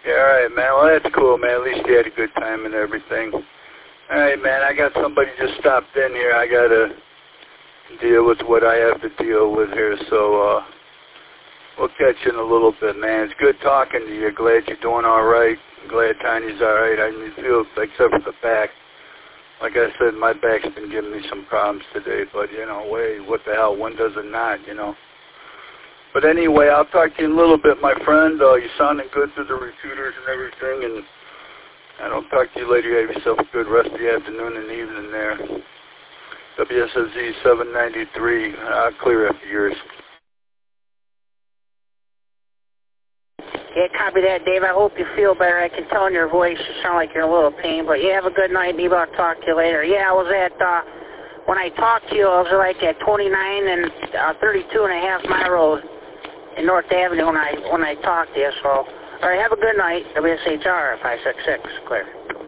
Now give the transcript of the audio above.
Yeah, all right, man. Well, that's cool, man. At least you had a good time and everything. All right, man. I got somebody just stopped in here. I got to deal with what I have to deal with here, so we'll catch you in a little bit, man. It's good talking to you. Glad you're doing all right. Glad Tiny's all right. I feel, except for the back. Like I said, my back's been giving me some problems today, but, you know, hey, what the hell? When does it not, you know? But anyway, I'll talk to you in a little bit, my friend. You're sounding good through the repeaters and everything, and I'll talk to you later. You have yourself a good rest of the afternoon and evening there. WSOZ 793. I'll clear after yours. Yeah, copy that, Dave. I hope you feel better. I can tell in your voice you sound like you're in a little pain, but you have a good night. Maybe I'll talk to you later. Yeah, I was at, when I talked to you, I was like at 29 and 32.5 Mile Road in North Avenue when I talked to you. So, all right, have a good night. WSHR 566, clear.